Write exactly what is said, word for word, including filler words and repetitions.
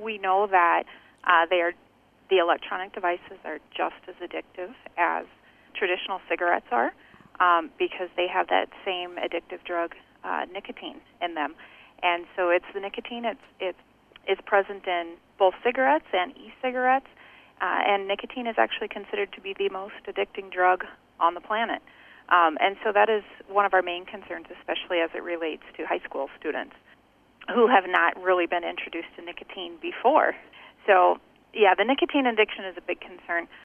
we know that uh, they are the electronic devices are just as addictive as traditional cigarettes are, um, because they have that same addictive drug, uh, nicotine, in them. And so it's the nicotine. It's it's it's present in both cigarettes and e-cigarettes, uh, and nicotine is actually considered to be the most addicting drug on the planet. Um, and so that is one of our main concerns, especially as it relates to high school students who have not really been introduced to nicotine before. So, yeah, the nicotine addiction is a big concern.